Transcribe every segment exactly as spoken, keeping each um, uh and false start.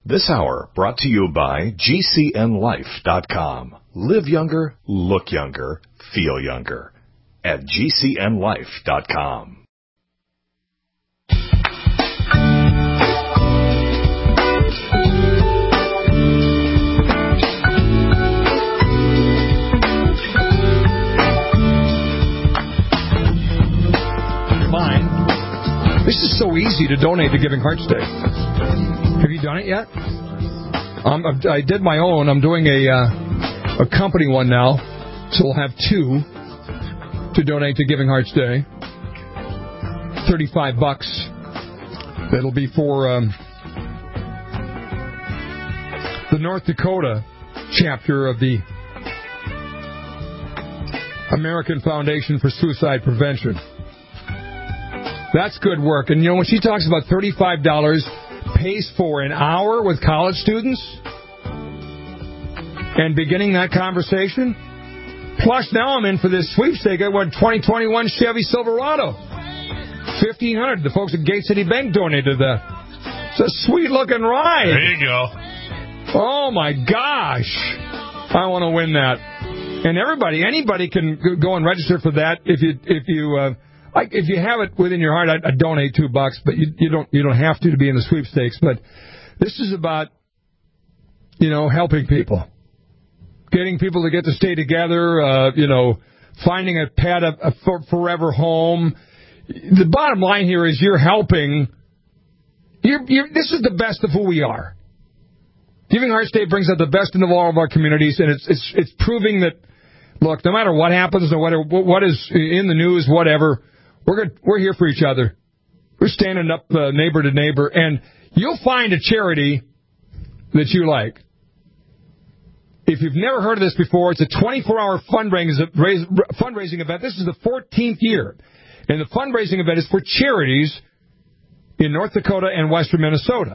This hour brought to you by G C N life dot com. Live younger, look younger, feel younger. At G C N life dot com. This is so easy to donate to Giving Hearts Day. Have you done it yet? Um, I did my own. I'm doing a uh, a company one now, so we'll have two to donate to Giving Hearts Day. Thirty-five bucks. That'll be for um, the North Dakota chapter of the American Foundation for Suicide Prevention. That's good work. And, you know, when she talks about thirty-five dollars pays for an hour with college students and beginning that conversation, plus now I'm in for this sweepstake. I won twenty twenty-one Chevy Silverado. fifteen hundred dollars. The folks at Gate City Bank donated that. It's a sweet-looking ride. There you go. Oh, my gosh. I want to win that. And everybody, anybody can go and register for that if you... if you uh, I, if you have it within your heart, I'd, I'd donate two bucks, but you, you don't you don't have to to be in the sweepstakes. But this is about, you know, helping people, getting people to get to stay together, uh, you know, finding a pet, a, a for, forever home. The bottom line here is you're helping. You're, you're, this is the best of who we are. Giving Hearts Day brings out the best in all of our communities, and it's it's it's proving that, look, no matter what happens or whatever, what is in the news, whatever. We're good, we're here for each other. We're standing up uh, neighbor to neighbor, and you'll find a charity that you like. If you've never heard of this before, it's a twenty-four hour fundraising fundraising event. This is the fourteenth year, and the fundraising event is for charities in North Dakota and western Minnesota.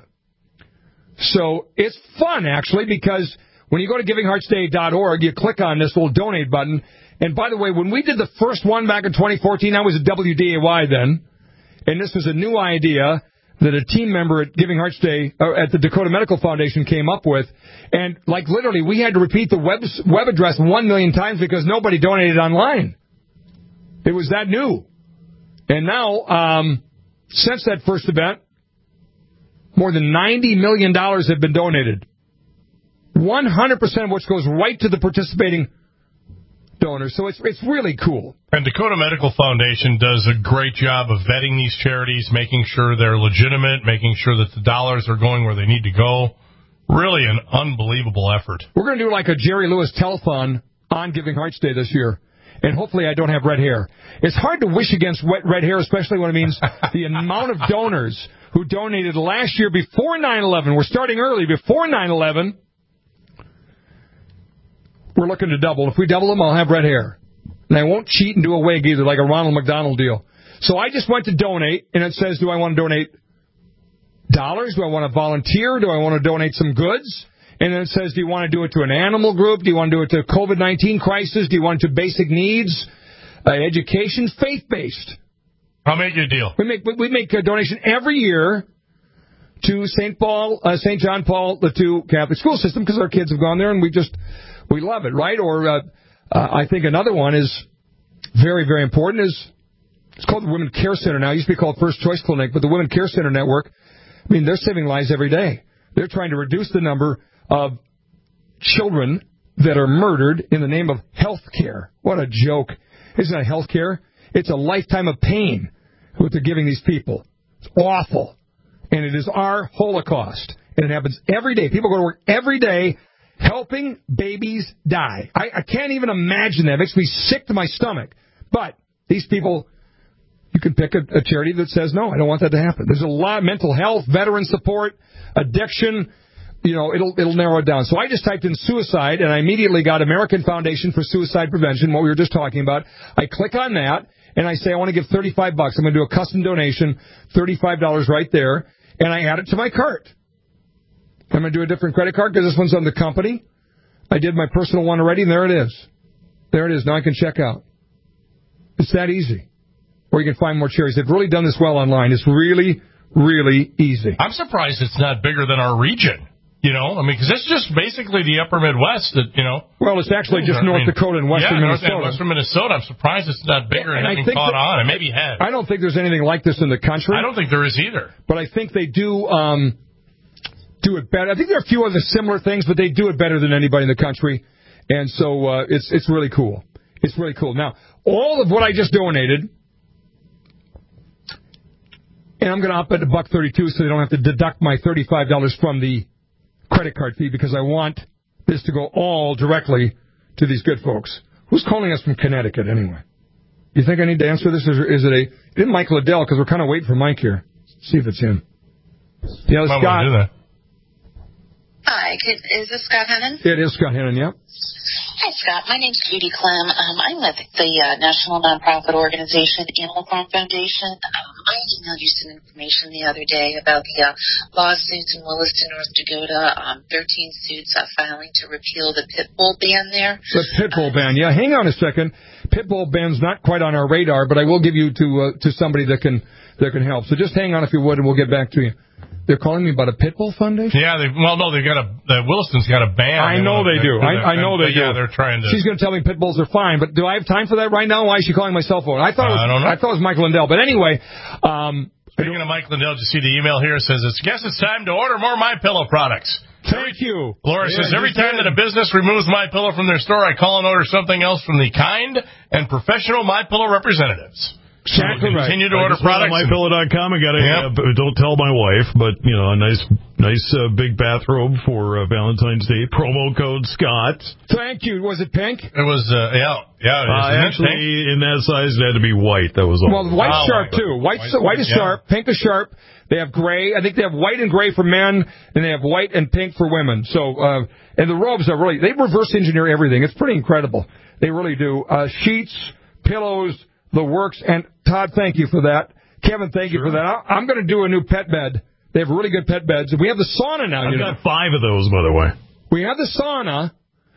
So it's fun, actually, because when you go to giving hearts day dot org, you click on this little donate button. And by the way, when we did the first one back in twenty fourteen, I was at W D A Y then, and this was a new idea that a team member at Giving Hearts Day, uh, at the Dakota Medical Foundation came up with. And, like, literally, we had to repeat the web, web address one million times because nobody donated online. It was that new. And now, um, since that first event, more than ninety million dollars have been donated. one hundred percent of which goes right to the participating donors. So it's it's really cool. And Dakota Medical Foundation does a great job of vetting these charities, making sure they're legitimate, making sure that the dollars are going where they need to go. Really an unbelievable effort. We're going to do like a Jerry Lewis telethon on Giving Hearts Day this year. And hopefully I don't have red hair. It's hard to wish against wet red hair, especially when it means the amount of donors who donated last year before nine eleven. We're starting early, before nine eleven. We're looking to double. If we double them, I'll have red hair. And I won't cheat and do a wig either, like a Ronald McDonald deal. So I just went to donate, and it says, do I want to donate dollars? Do I want to volunteer? Do I want to donate some goods? And then it says, do you want to do it to an animal group? Do you want to do it to COVID nineteen crisis? Do you want it to basic needs, uh, education, faith-based? I'll make you a deal. We make we make a donation every year to Saint Paul, uh, Saint John Paul the Second Catholic School System because our kids have gone there, and we just... We love it, right? Or uh, uh, I think another one is very, very important. Is It's called the Women Care Center now. It used to be called First Choice Clinic, but the Women Care Center Network, I mean, they're saving lives every day. They're trying to reduce the number of children that are murdered in the name of health care. What a joke. It's not health care. It's a lifetime of pain what they're giving these people. It's awful. And it is our Holocaust. And it happens every day. People go to work every day helping babies die. I, I can't even imagine that. It makes me sick to my stomach. But these people, you can pick a, a charity that says, no, I don't want that to happen. There's a lot of mental health, veteran support, addiction. You know, it'll it'll narrow it down. So I just typed in suicide, and I immediately got American Foundation for Suicide Prevention, what we were just talking about. I click on that, and I say I want to give thirty-five bucks. I'm going to do a custom donation, thirty-five dollars right there, and I add it to my cart. I'm going to do a different credit card because this one's on the company. I did my personal one already, and there it is. There it is. Now I can check out. It's that easy. Or you can find more charities. They've really done this well online. It's really, really easy. I'm surprised it's not bigger than our region. You know, I mean, because it's just basically the upper Midwest that, you know. Well, it's actually just North I mean, Dakota and Western yeah, Minnesota. Yeah, Western Minnesota. I'm surprised it's not bigger and, and hasn't caught that, on. It maybe has. I don't think there's anything like this in the country. I don't think there is either. But I think they do um, do it better. I think there are a few other similar things, but they do it better than anybody in the country. And so uh, it's it's really cool. It's really cool. Now, all of what I just donated, and I'm going to up it to buck thirty-two so they don't have to deduct my thirty-five dollars from the credit card fee because I want this to go all directly to these good folks. Who's calling us from Connecticut anyway? You think I need to answer this? Or is it a... It isn't Mike Liddell because we're kind of waiting for Mike here. Let's see if it's him. Yeah, it's Scott. Do that. Hi, is this Scott Hennon? It is Scott Hennon, yeah. Hi, Scott. My name's Judy Clem. Um, I'm with the uh, national nonprofit organization Animal Farm Foundation. Um, I emailed you some information the other day about the uh, lawsuits in Williston, North Dakota. Um, thirteen suits uh, filing to repeal the pit bull ban there. The pit bull uh, ban, yeah. Hang on a second. Pit bull ban's not quite on our radar, but I will give you to uh, to somebody that can that can help. So just hang on if you would, and we'll get back to you. They're calling me about a pit bull foundation? Yeah, they, well, no, they've got a, the Williston's got a ban. I know they, they do. I, I know they yeah, do. They're trying to. She's going to tell me pit bulls are fine, but do I have time for that right now? Why is she calling my cell phone? I thought, uh, it was, I don't know. I thought it was Mike Lindell. But anyway, um, speaking of Mike Lindell, did you see the email here? It says, it's, guess it's time to order more MyPillow products. Thank you. Laura yeah, says, every time that a business removes MyPillow from their store, I call and order something else from the kind and professional MyPillow representatives. Exactly so continue right. to order products. On my pillow dot com. I got a, yep. uh, don't tell my wife, but, you know, a nice nice uh, big bathrobe for uh, Valentine's Day. Promo code Scott. Thank you. Was it pink? It was, uh, yeah. Yeah, it is. Uh, actually, pink? In that size, it had to be white. That was all. Well, white's oh, sharp, too. White's, white, white is yeah. sharp. Pink is sharp. They have gray. I think they have white and gray for men, and they have white and pink for women. So, uh, and the robes are really, they reverse engineer everything. It's pretty incredible. They really do. Uh, sheets, pillows, the works. And Todd, thank you for that. Kevin, thank sure. you for that. I'm going to do a new pet bed. They have really good pet beds. We have the sauna now. I've you got know. five of those, by the way. We have the sauna.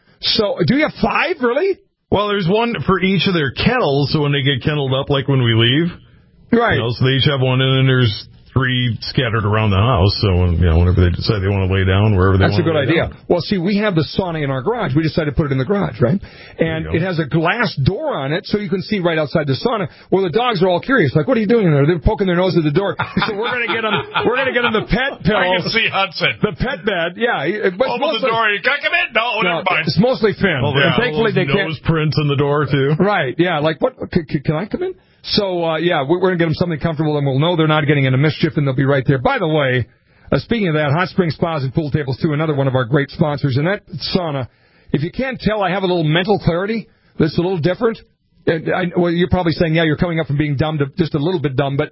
So, do you have five, really? Well, there's one for each of their kennels, so when they get kenneled up, like when we leave. Right. You know, so they each have one, and then there's three scattered around the house, so when, you know, whenever they decide they want to lay down, wherever they That's want to lay down. That's a good idea. Well, see, we have the sauna in our garage. We decided to put it in the garage, right? And it has a glass door on it, so you can see right outside the sauna. Well, the dogs are all curious, like, what are you doing in there? They're poking their nose at the door. So we're going to get them, we're going to get them the pet pillow. I can see Hudson. The pet bed, yeah. But open mostly, the door. You can't come in. No, no, never mind. It's mostly Finn. Well, yeah. And thankfully they can't. Nose prints in the door, too. Right, yeah. Like, what? Can, can I come in? So, uh, yeah, we're going to get them something comfortable, and we'll know they're not getting into mischief, and they'll be right there. By the way, uh, speaking of that, Hot Springs Spas and Pool Tables, too, another one of our great sponsors. And that sauna, if you can't tell, I have a little mental clarity that's a little different. And I, well, you're probably saying, yeah, you're coming up from being dumb to just a little bit dumb. But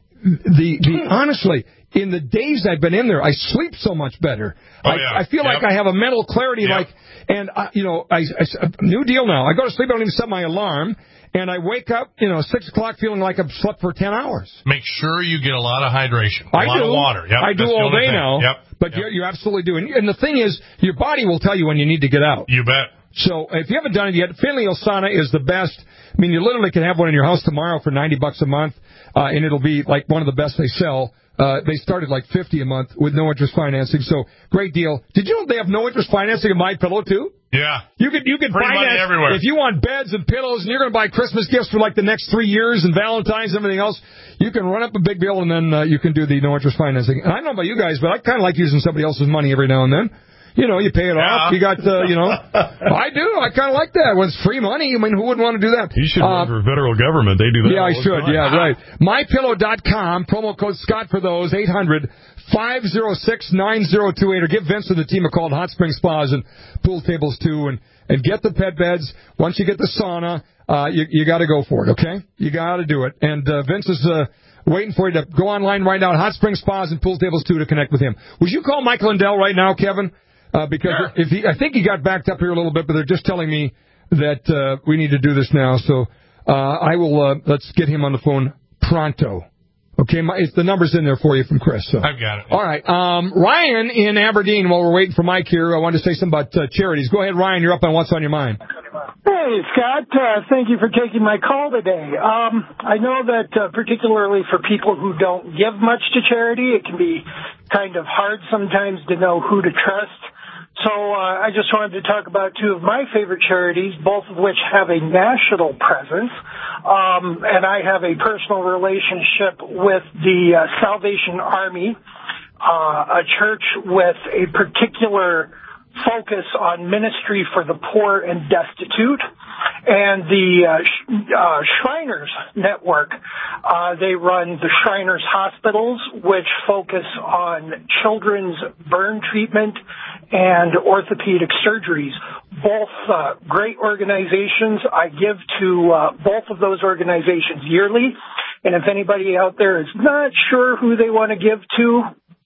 the, the honestly, in the days I've been in there, I sleep so much better. Oh, I, yeah. I feel yep. like I have a mental clarity, yep. like, and, I, you know, I, I, new deal now. I go to sleep, I don't even set my alarm. And I wake up, you know, six o'clock feeling like I've slept for ten hours. Make sure you get a lot of hydration. A I lot do. of water. Yep, I do all day thing. now. Yep. But yep. You, you absolutely do. And, and the thing is, your body will tell you when you need to get out. You bet. So if you haven't done it yet, Finley Sauna is the best. I mean, you literally can have one in your house tomorrow for ninety bucks a month, uh, and it'll be like one of the best they sell. Uh, they started like fifty a month with no interest financing, so great deal. Did you know they have no interest financing in MyPillow too? Yeah. You could you could Free finance everywhere. If you want beds and pillows and you're going to buy Christmas gifts for like the next three years and Valentine's and everything else, you can run up a big bill and then uh, you can do the no interest financing. And I don't know about you guys, but I kind of like using somebody else's money every now and then. You know, you pay it yeah. off. You got, uh, you know, I do. I kind of like that. When it's free money, I mean, who wouldn't want to do that? You should uh, run for federal government. They do that. Yeah, all I the should. time. Yeah, right. My Pillow dot com, promo code Scott for those, eight hundred, five oh six, nine oh two eight, or give Vince and the team a call at Hot Spring Spas and Pool Tables, too, and, and get the pet beds. Once you get the sauna, uh, you, you got to go for it, okay? You got to do it. And uh, Vince is uh, waiting for you to go online right now at Hot Spring Spas and Pool Tables, too, to connect with him. Would you call Mike Lindell right now, Kevin? Uh, because sure. if he, I think he got backed up here a little bit, but they're just telling me that uh, we need to do this now. So uh, I will, uh, let's get him on the phone pronto. Okay, my, it's, the number's in there for you from Chris. So. I've got it. All right. Um, Ryan in Aberdeen, while we're waiting for Mike here, I wanted to say something about uh, charities. Go ahead, Ryan. You're up on What's on Your Mind. Hey, Scott. Uh, thank you for taking my call today. Um, I know that uh, particularly for people who don't give much to charity, it can be kind of hard sometimes to know who to trust. So uh, I just wanted to talk about two of my favorite charities, both of which have a national presence. Um, and I have a personal relationship with the uh, Salvation Army, uh, a church with a particular focus on ministry for the poor and destitute, and the uh, Sh- uh, Shriners Network. Uh, they run the Shriners Hospitals, which focus on children's burn treatment and orthopedic surgeries. Both uh, great organizations. I give to uh, both of those organizations yearly, and if anybody out there is not sure who they want to give to,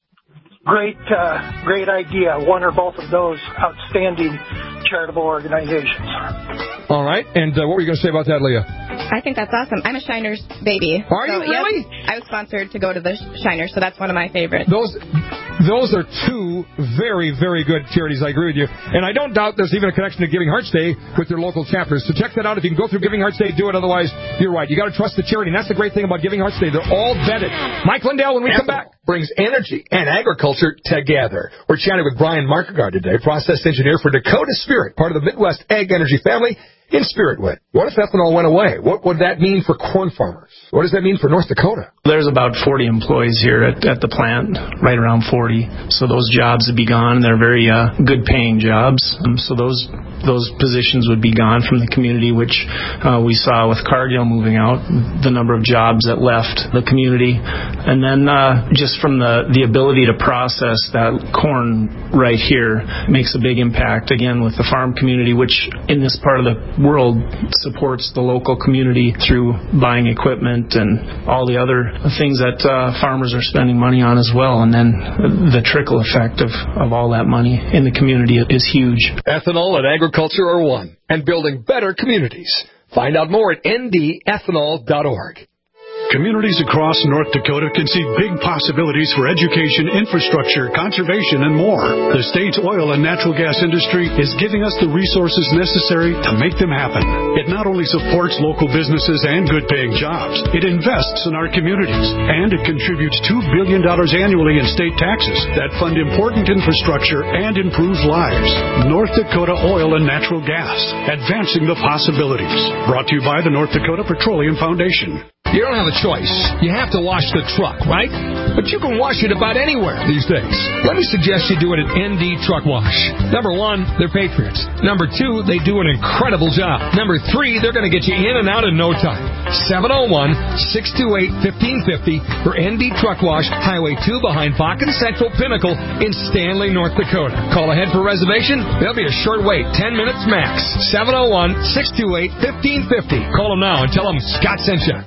Great, uh, great idea. One or both of those outstanding charitable organizations. All right. And uh, what were you going to say about that, Leah? I think that's awesome. I'm a Shiners baby. Are so, you really? Yep, I was sponsored to go to the Shiners, so that's one of my favorites. Those those are two very, very good charities. I agree with you. And I don't doubt there's even a connection to Giving Hearts Day with their local chapters. So check that out. If you can go through Giving Hearts Day, do it. Otherwise, you're right. You got to trust the charity. And that's the great thing about Giving Hearts Day. They're all vetted. Mike Lindell, when we come back. Brings energy and agriculture together. We're chatting with Brian Markegard today, process engineer for Dakota Spirit, part of the Midwest Ag Energy family in Spiritwood. What if ethanol went away? What would that mean for corn farmers? What does that mean for North Dakota? There's about forty employees here at, at the plant, right around forty. So those jobs would be gone. They're very uh, good-paying jobs. Um, so those those positions would be gone from the community, which uh, we saw with Cargill moving out, the number of jobs that left the community. And then uh, just from the, the ability to process that corn right here makes a big impact, again, with the farm community, which in this part of the world supports the local community through buying equipment and all the other things that uh, farmers are spending money on as well. And then the trickle effect of, of all that money in the community is huge. Ethanol and agriculture are one, and building better communities. Find out more at N D ethanol dot org. Communities across North Dakota can see big possibilities for education, infrastructure, conservation, and more. The state's oil and natural gas industry is giving us the resources necessary to make them happen. It not only supports local businesses and good-paying jobs, it invests in our communities, and it contributes two billion dollars annually in state taxes that fund important infrastructure and improve lives. North Dakota Oil and Natural Gas, advancing the possibilities. Brought to you by the North Dakota Petroleum Foundation. You don't have a choice. You have to wash the truck, right? But you can wash it about anywhere these days. Let me suggest you do it at N D Truck Wash. Number one, they're patriots. Number two, they do an incredible job. Number three, they're going to get you in and out in no time. seven oh one, six two eight, one five five oh for N D Truck Wash, Highway two behind Bakken Central Pinnacle in Stanley, North Dakota. Call ahead for reservation. There'll be a short wait, ten minutes max. seven oh one, six two eight, one five five oh. Call them now and tell them Scott sent you.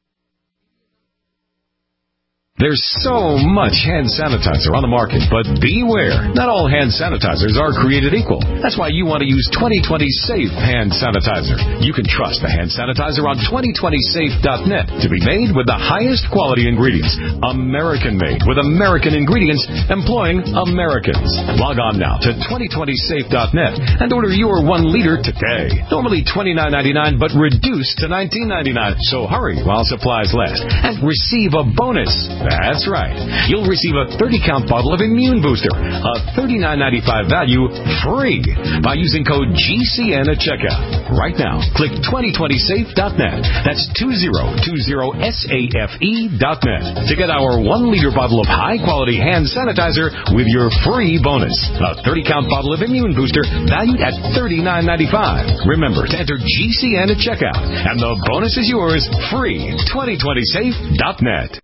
There's so much hand sanitizer on the market, but beware. Not all hand sanitizers are created equal. That's why you want to use twenty twenty Safe Hand Sanitizer. You can trust the hand sanitizer on twenty twenty safe dot net to be made with the highest quality ingredients. American-made with American ingredients employing Americans. Log on now to twenty twenty safe dot net and order your one liter today. Normally twenty-nine ninety-nine, but reduced to nineteen ninety-nine. So hurry while supplies last and receive a bonus. That's right. You'll receive a thirty count bottle of Immune Booster, a thirty-nine ninety-five value, free by using code G C N at checkout. Right now, click twenty twenty safe dot net. That's two zero two zero safe dot net to get our one liter bottle of high-quality hand sanitizer with your free bonus. A thirty count bottle of Immune Booster valued at thirty-nine ninety-five. Remember to enter G C N at checkout, and the bonus is yours free. twenty twenty safe dot net.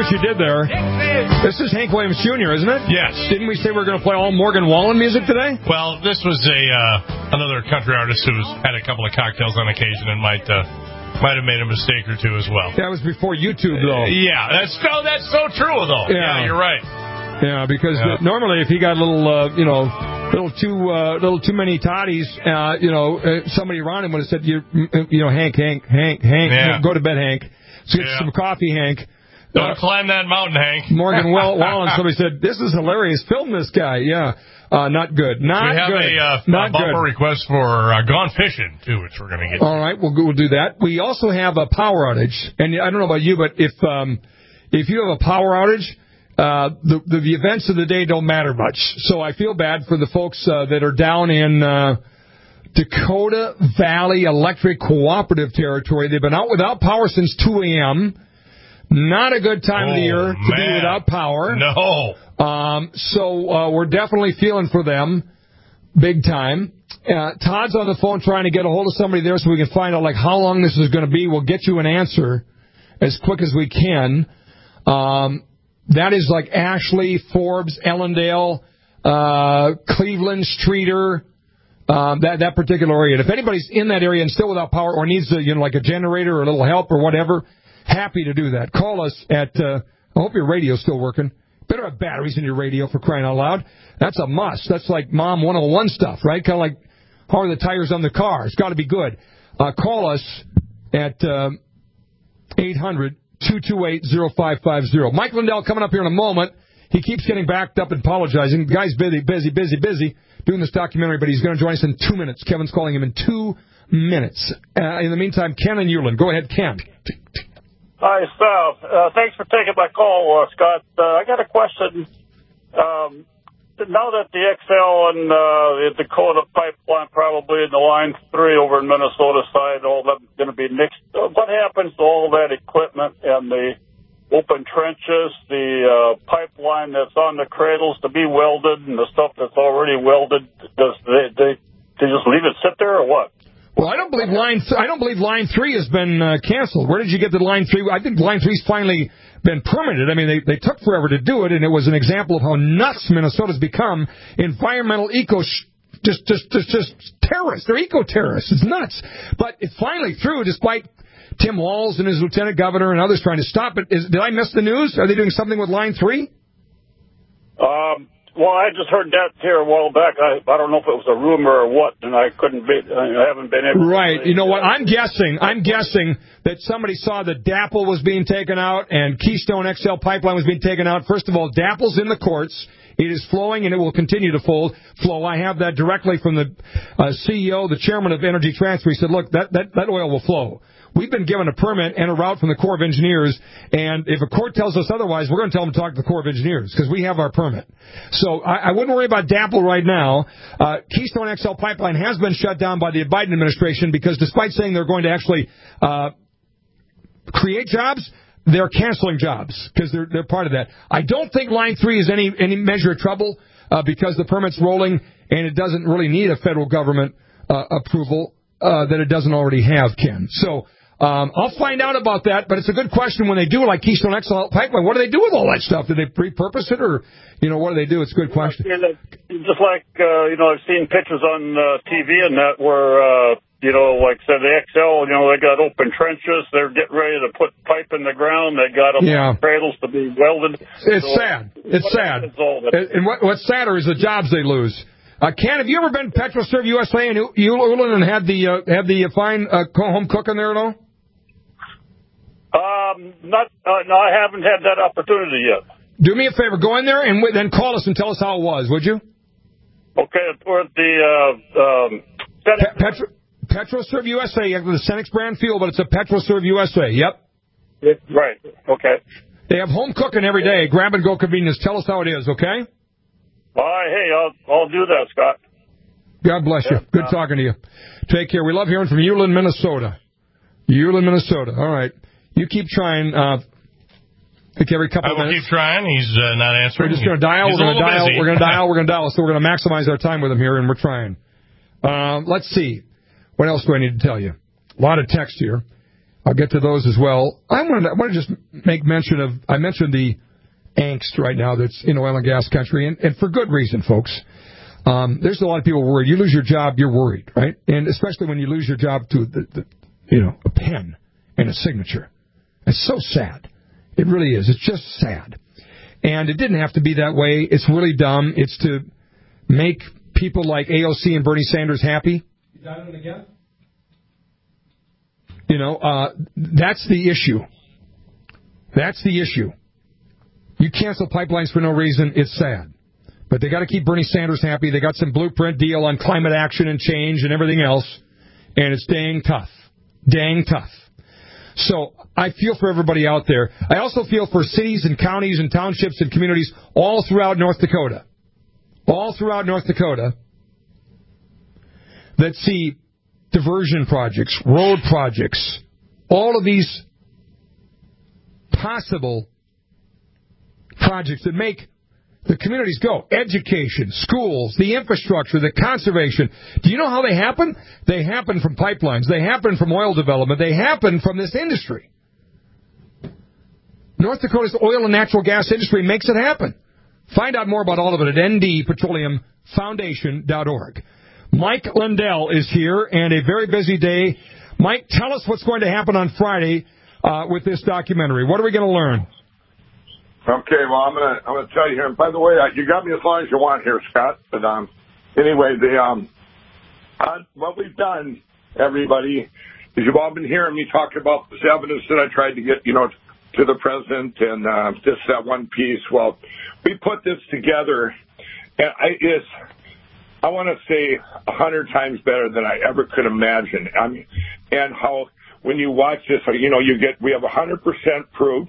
you did there. This is Hank Williams Junior, isn't it? Yes. Didn't we say we are going to play all Morgan Wallen music today? Well, this was a uh, another country artist who's had a couple of cocktails on occasion and might uh, might have made a mistake or two as well. That was before YouTube, though. Uh, yeah, that's no, that's so true, though. Yeah, yeah you're right. Yeah, because yeah. The, normally if he got a little, uh, you know, little too, uh, little too many toddies, uh, you know, uh, somebody around him would have said, you, you know, Hank, Hank, Hank, Hank, yeah. go to bed, Hank. Let's get yeah. some coffee, Hank. Don't uh, climb that mountain, Hank. Morgan Wallen, somebody said, this is hilarious. Film this guy. Yeah. Uh, not good. Not we have good. a, uh, not a bumper good. request for uh, Gone Fishing, too, which we're going to get to. All right, we'll, we'll do that. We also have a power outage. And I don't know about you, but if um, if you have a power outage, uh, the, the, the events of the day don't matter much. So I feel bad for the folks uh, that are down in uh, Dakota Valley Electric Cooperative Territory. They've been out without power since two a.m., Not a good time oh, of the year to man. be without power. No. Um, so uh, we're definitely feeling for them big time. Uh, Todd's on the phone trying to get a hold of somebody there so we can find out like how long this is going to be. We'll get you an answer as quick as we can. Um, that is like Ashley, Forbes, Ellendale, uh, Cleveland, Streeter, um, that that particular area. And if anybody's in that area and still without power or needs a, you know like a generator or a little help or whatever, happy to do that. Call us at. Uh, I hope your radio's still working. Better have batteries in your radio for crying out loud. That's a must. That's like Mom one oh one stuff, right? Kind of like how are the tires on the car? It's got to be good. Uh, call us at uh, eight hundred, two two eight, oh five five oh. Mike Lindell coming up here in a moment. He keeps getting backed up and apologizing. The guy's busy, busy, busy, busy doing this documentary, but he's going to join us in two minutes. Kevin's calling him in two minutes. Uh, in the meantime, Ken and Euland. Go ahead, Ken. Hi, Sal. Uh, thanks for taking my call, uh, Scott. Uh, I got a question. Um, now that the X L and uh, the Dakota pipeline, probably in the Line three over in Minnesota side, all that's going to be mixed, uh, what happens to all that equipment and the open trenches, the uh, pipeline that's on the cradles to be welded, and the stuff that's already welded? Does they, they, they just leave it sit there or what? Well, I don't believe line. Th- I don't believe line three has been uh, canceled. Where did you get the line three? I think line three's finally been permitted. I mean, they they took forever to do it, and it was an example of how nuts Minnesota's become. Environmental eco, sh- just just just just terrorists. They're eco terrorists. It's nuts. But it's finally through, despite Tim Walz and his lieutenant governor and others trying to stop it. Is, did I miss the news? Are they doing something with line three? Um. Well, I just heard that here a while back. I I don't know if it was a rumor or what, and I couldn't be. I haven't been able. Right. To you know what? I'm guessing. I'm guessing that somebody saw that D A P L was being taken out and Keystone X L pipeline was being taken out. First of all, D A P L's in the courts. It is flowing, and it will continue to flow. Flow. I have that directly from the uh, C E O, the chairman of Energy Transfer. He said, "Look, that that that oil will flow." We've been given a permit and a route from the Corps of Engineers, and if a court tells us otherwise, we're going to tell them to talk to the Corps of Engineers because we have our permit. So I, I wouldn't worry about D A P L right now. Uh, Keystone X L pipeline has been shut down by the Biden administration because despite saying they're going to actually uh, create jobs, they're canceling jobs because they're they're part of that. I don't think Line three is any any measure of trouble uh, because the permit's rolling and it doesn't really need a federal government uh, approval uh, that it doesn't already have, Ken. So. Um, I'll find out about that, but it's a good question when they do like Keystone X L pipeline. What do they do with all that stuff? Do they repurpose it, or you know, what do they do? It's a good question. Yeah, just like uh, you know, I've seen pictures on uh, T V and that where uh, you know, like said the X L, you know, they got open trenches. They're getting ready to put pipe in the ground. They got them yeah. cradles to be welded. It's so, sad. It's sad. And what, what's sadder is the jobs they lose. Uh, Ken, have you ever been PetroServe U S A and Ulan and had the uh, had the fine uh, home cooking there at all? Um, not, uh, no, I haven't had that opportunity yet. Do me a favor, go in there and w- then call us and tell us how it was, would you? Okay, we're at the, uh, um, Pe- Petro, PetroServe U S A, you have the Cenex brand fuel, but it's a PetroServe U S A, yep. Yeah, right, okay. They have home cooking every day, grab and go convenience. Tell us how it is, okay? All right, hey, I'll, I'll do that, Scott. God bless you. Good talking to you. Take care. We love hearing from Ulan, Minnesota. Ulan, Minnesota. All right. You keep trying. Uh, I think every couple I of will minutes. keep trying. He's uh, not answering. We're just going to dial. He's we're going to dial. busy. We're going to dial. We're going to dial. So we're going to maximize our time with him here, and we're trying. Uh, let's see. What else do I need to tell you? A lot of text here. I'll get to those as well. I want to, I want to just make mention of, I mentioned the angst right now that's in oil and gas country, and, and for good reason, folks. Um, there's a lot of people worried. You lose your job, you're worried, right? And especially when you lose your job to, the, the, you know, a pen and a signature. It's so sad. It really is. It's just sad. And it didn't have to be that way. It's really dumb. It's to make people like A O C and Bernie Sanders happy. You got it again? You know, uh, that's the issue. That's the issue. You cancel pipelines for no reason, it's sad. But they got to keep Bernie Sanders happy. They got some blueprint deal on climate action and change and everything else. And it's dang tough. Dang tough. So I feel for everybody out there. I also feel for cities and counties and townships and communities all throughout North Dakota. All throughout North Dakota that see diversion projects, road projects, all of these possible projects that make the communities go. Education, schools, the infrastructure, the conservation. Do you know how they happen? They happen from pipelines. They happen from oil development. They happen from this industry. North Dakota's oil and natural gas industry makes it happen. Find out more about all of it at N D Petroleum Foundation dot org. Mike Lindell is here, and a very busy day. Mike, tell us what's going to happen on Friday uh, with this documentary. What are we going to learn? Okay, well, I'm gonna I'm gonna tell you here. And by the way, you got me as long as you want here, Scott. But um, anyway, the um, uh, what we've done, everybody, is you've all been hearing me talk about this evidence that I tried to get, you know, to the president, and uh, just that one piece. Well, we put this together, and I it's. I want to say a hundred times better than I ever could imagine. I mean, and how when you watch this, you know, you get we have a hundred percent proof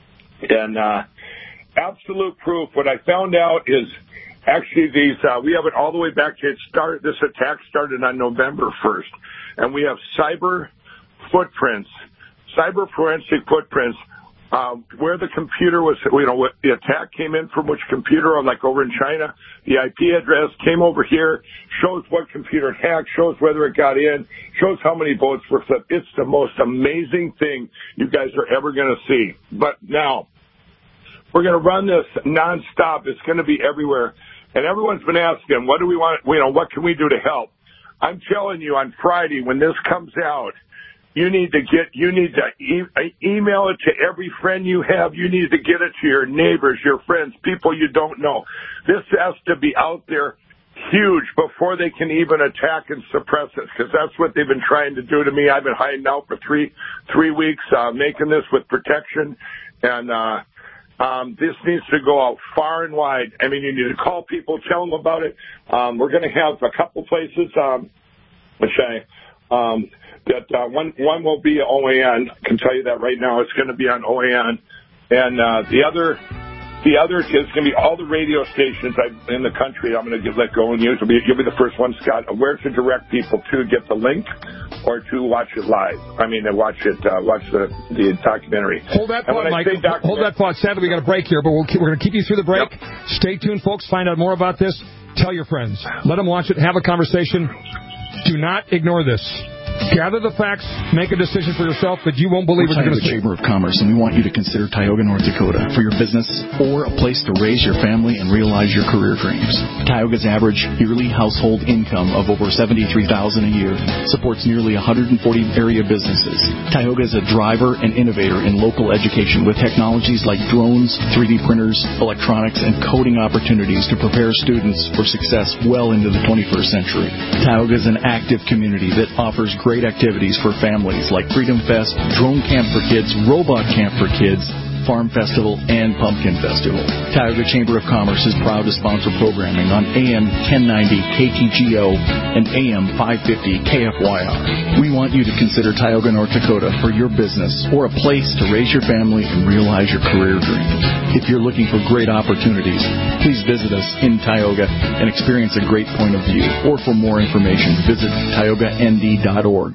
and uh, absolute proof. What I found out is actually these uh, we have it all the way back to it started. This attack started on November first, and we have cyber footprints, cyber forensic footprints. Um, where the computer was, you know, what the attack came in from, which computer, like over in China, the I P address came over here, shows what computer hacked, shows whether it got in, shows how many votes were flipped. It's the most amazing thing you guys are ever going to see. But now, we're going to run this nonstop. It's going to be everywhere. And everyone's been asking, what do we want, you know, what can we do to help? I'm telling you, on Friday, when this comes out, You need to get, you need to e- email it to every friend you have. You need to get it to your neighbors, your friends, people you don't know. This has to be out there huge before they can even attack and suppress it, because that's what they've been trying to do to me. I've been hiding out for three, three weeks, uh, making this with protection. And, uh, um, this needs to go out far and wide. I mean, you need to call people, tell them about it. Um, we're going to have a couple places, um, which I, um, that uh, one one will be O A N. I can tell you that right now. It's going to be on O A N, and uh, the other the other is going to be all the radio stations I, in the country. I'm going to get let go and use. You'll be, you'll be the first one, Scott. Where to direct people to get the link or to watch it live. I mean, to watch it, uh, watch the the documentary. Hold that thought, Mike. Hold that thought. Sadly, we got a break here, but we'll keep, we're going to keep you through the break. Yep. Stay tuned, folks. Find out more about this. Tell your friends. Let them watch it. Have a conversation. Do not ignore this. Gather the facts, make a decision for yourself, but you won't believe We're what you're going to see. Chamber of Commerce, and we want you to consider Tioga, North Dakota for your business or a place to raise your family and realize your career dreams. Tioga's average yearly household income of over seventy-three thousand dollars a year supports nearly one hundred forty area businesses. Tioga is a driver and innovator in local education with technologies like drones, three D printers, electronics, and coding opportunities to prepare students for success well into the twenty-first century. Tioga is an active community that offers great Great activities for families like Freedom Fest, Drone Camp for Kids, Robot Camp for Kids, Farm Festival, and Pumpkin Festival. Tioga Chamber of Commerce is proud to sponsor programming on A M ten ninety K T G O and A M five fifty K F Y R. We want you to consider Tioga, North Dakota for your business or a place to raise your family and realize your career dreams. If you're looking for great opportunities, please visit us in Tioga and experience a great point of view. Or for more information, visit Tioga N D dot org.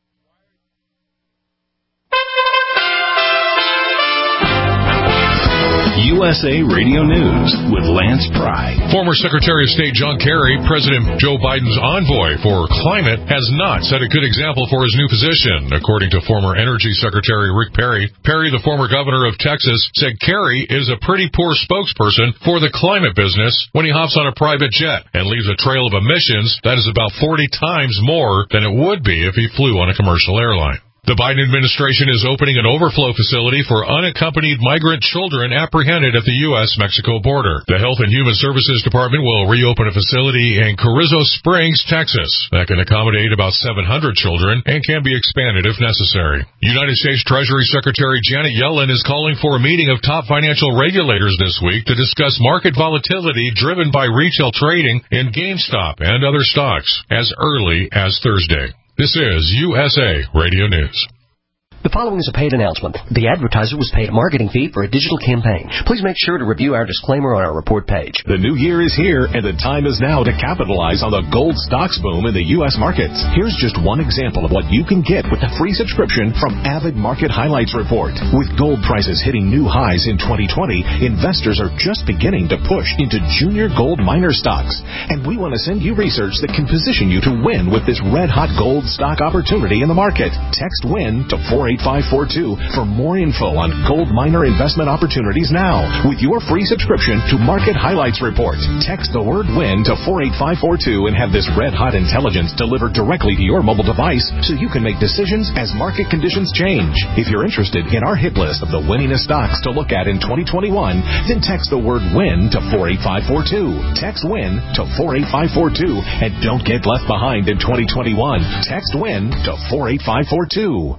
U S A Radio News with Lance Pry. Former Secretary of State John Kerry, President Joe Biden's envoy for climate, has not set a good example for his new position, according to former Energy Secretary Rick Perry. Perry, the former governor of Texas, said Kerry is a pretty poor spokesperson for the climate business when he hops on a private jet and leaves a trail of emissions that is about forty times more than it would be if he flew on a commercial airline. The Biden administration is opening an overflow facility for unaccompanied migrant children apprehended at the U S Mexico border. The Health and Human Services Department will reopen a facility in Carrizo Springs, Texas, that can accommodate about seven hundred children and can be expanded if necessary. United States Treasury Secretary Janet Yellen is calling for a meeting of top financial regulators this week to discuss market volatility driven by retail trading in GameStop and other stocks as early as Thursday. This is U S A Radio News. The following is a paid announcement. The advertiser was paid a marketing fee for a digital campaign. Please make sure to review our disclaimer on our report page. The new year is here, and the time is now to capitalize on the gold stocks boom in the U S markets. Here's just one example of what you can get with the free subscription from Avid Market Highlights Report. With gold prices hitting new highs in twenty twenty, investors are just beginning to push into junior gold miner stocks. And we want to send you research that can position you to win with this red-hot gold stock opportunity in the market. Text WIN to four eight five four two for more info on gold miner investment opportunities now. With your free subscription to Market Highlights Report, text the word WIN to four eight five four two and have this red-hot intelligence delivered directly to your mobile device so you can make decisions as market conditions change. If you're interested in our hit list of the winningest stocks to look at in twenty twenty-one, then text the word WIN to four eight five four two. Text WIN to four eight five four two and don't get left behind in twenty twenty-one. Text WIN to four eight five four two.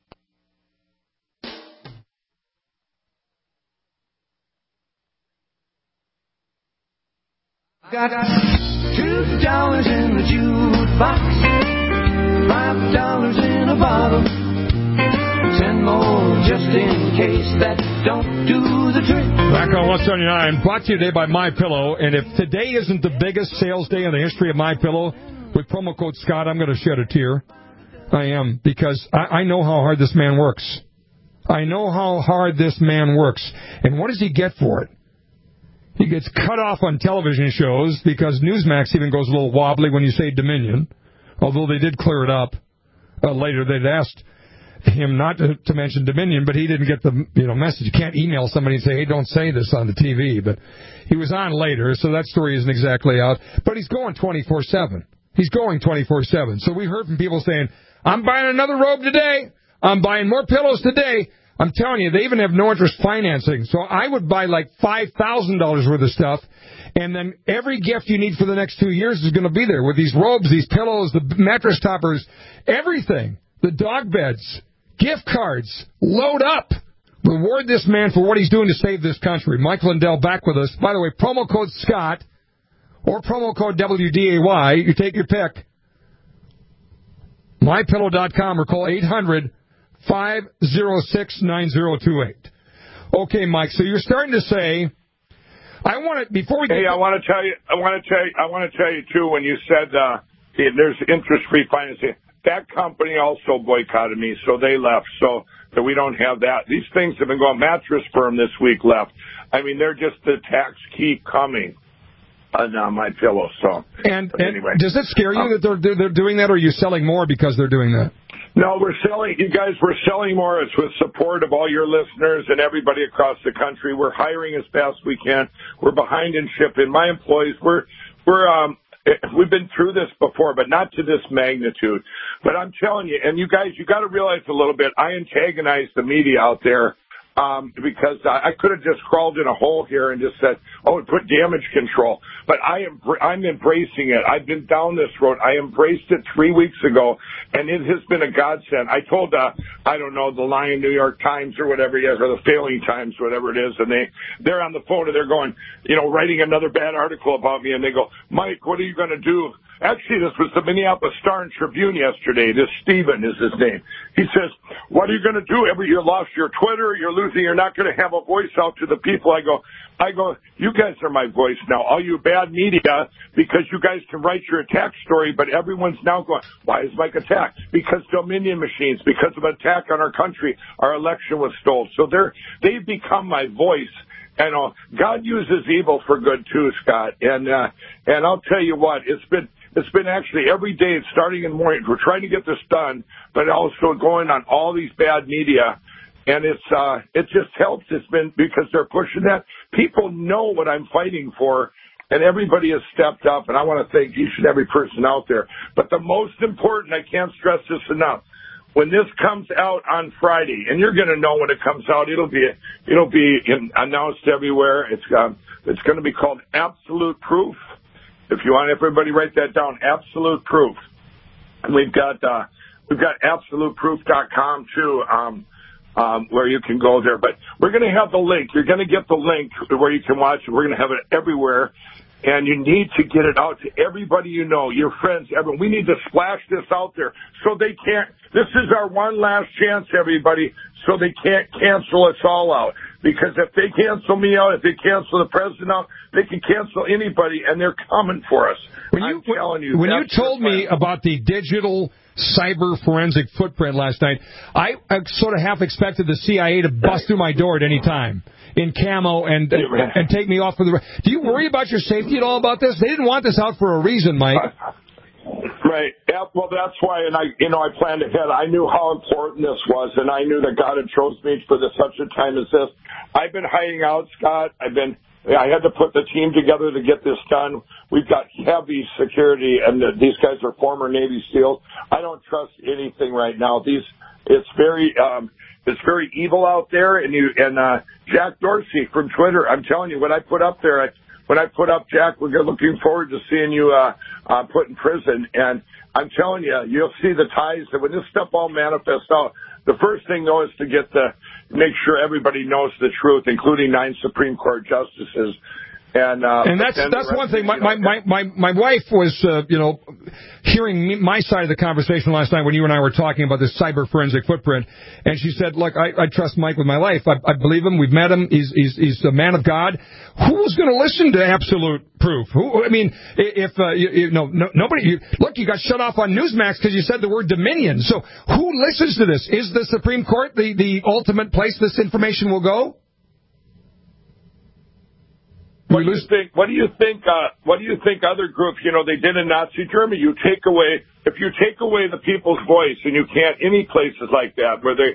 Got two dollars in the jukebox, five dollars in a bottle, ten more just in case that don't do the trick. Back on one seventy-nine, brought to you today by MyPillow. And if today isn't the biggest sales day in the history of MyPillow, with promo code Scott, I'm going to shed a tear. I am, because I, I know how hard this man works. I know how hard this man works. And what does he get for it? He gets cut off on television shows because Newsmax even goes a little wobbly when you say Dominion, although they did clear it up uh, later. They'd asked him not to, to mention Dominion, but he didn't get the you know message. You can't email somebody and say, hey, don't say this on the T V. But he was on later, so that story isn't exactly out. But he's going twenty-four seven. He's going twenty-four seven. So we heard from people saying, I'm buying another robe today. I'm buying more pillows today. I'm telling you, they even have no interest financing. So I would buy like five thousand dollars worth of stuff, and then every gift you need for the next two years is going to be there with these robes, these pillows, the mattress toppers, everything, the dog beds, gift cards. Load up. Reward this man for what he's doing to save this country. Mike Lindell back with us. By the way, promo code Scott or promo code W D A Y. You take your pick. my pillow dot com or call eight hundred five oh six nine oh two eight. Okay, Mike, so you're starting to say, I want to, before we get... Hey, I want to tell you, I want to tell you, I want to tell you, too, when you said uh, there's interest-free financing, that company also boycotted me, so they left, so that we don't have that. These things have been going, Mattress Firm this week left. I mean, they're just, the attacks keep coming on uh, my pillow, so... And, and anyway. Does it scare you um, that they're, they're, they're doing that, or are you selling more because they're doing that? No, we're selling, you guys, we're selling more. It's with support of all your listeners and everybody across the country. We're hiring as fast as we can. We're behind in shipping. My employees, we're, we're, um, we've been through this before, but not to this magnitude. But I'm telling you, and you guys, you got to realize a little bit, I antagonize the media out there. Um, because I, I could have just crawled in a hole here and just said, oh, put damage control. But I am, I'm embracing it. I've been down this road. I embraced it three weeks ago, and it has been a godsend. I told, uh, I don't know, the Lion New York Times or whatever it is, or the Failing Times, whatever it is, and they, they're on the phone and they're going, you know, writing another bad article about me, and they go, Mike, what are you going to do? Actually, this was the Minneapolis Star and Tribune yesterday. This Stephen is his name. He says, what are you going to do? Every you lost your Twitter, you're losing, you're not going to have a voice out to the people. I go, I go, you guys are my voice now, all you bad media, because you guys can write your attack story, but everyone's now going, why is Mike attacked? Because Dominion machines, because of an attack on our country, our election was stolen. So they're, they've become my voice. And uh, God uses evil for good too, Scott. And uh, and I'll tell you what, it's been it's been actually every day, starting in the morning. We're trying to get this done, but also going on all these bad media. And it's uh, it just helps. It's been because they're pushing that. People know what I'm fighting for, and everybody has stepped up. And I want to thank each and every person out there. But the most important, I can't stress this enough. When this comes out on Friday, and you're going to know when it comes out, it'll be it'll be in, announced everywhere. It's um, it's going to be called Absolute Proof. If you want everybody, write that down. Absolute Proof. And we've got uh, we've got absolute proof dot com too. Um, Um, where you can go there. But we're going to have the link. You're going to get the link where you can watch it. We're going to have it everywhere. And you need to get it out to everybody you know, your friends, everyone. We need to splash this out there so they can't. This is our one last chance, everybody, so they can't cancel us all out. Because if they cancel me out, if they cancel the president out, they can cancel anybody, and they're coming for us. When you, I'm telling you. When you told me about the digital cyber forensic footprint last night, I, I sort of half expected the C I A to bust through my door at any time in camo and and, and take me off for the. Do you worry about your safety at all about this? They didn't want this out for a reason, Mike. Right. Yeah, well, that's why, and I, you know, I planned ahead. I knew how important this was, and I knew that God had chose me for this, such a time as this. I've been hiding out, Scott. I've been. I had to put the team together to get this done. We've got heavy security, and the, these guys are former Navy SEALs. I don't trust anything right now. These, it's very, um, it's very evil out there. And you, and uh, Jack Dorsey from Twitter. I'm telling you, when I put up there, I, when I put up Jack, we're looking forward to seeing you uh, uh, put in prison. And I'm telling you, you'll see the ties that when this stuff all manifests out. The first thing, though, is to get the make sure everybody knows the truth, including nine Supreme Court justices. And, uh, and that's that's one thing. My my, my my my wife was, uh, you know, hearing me, my side of the conversation last night when you and I were talking about this cyber forensic footprint, and she said, "Look, I, I trust Mike with my life. I, I believe him. We've met him. He's he's he's a man of God. Who's going to listen to Absolute Proof? Who? I mean, if uh, you, you know, no, nobody. You, look, you got shut off on Newsmax because you said the word Dominion. So who listens to this? Is the Supreme Court the the ultimate place this information will go?" What do you think? What do you think? Uh, what do you think? Other groups, you know, they did in Nazi Germany. You take away, if you take away the people's voice, and you can't any places like that where they,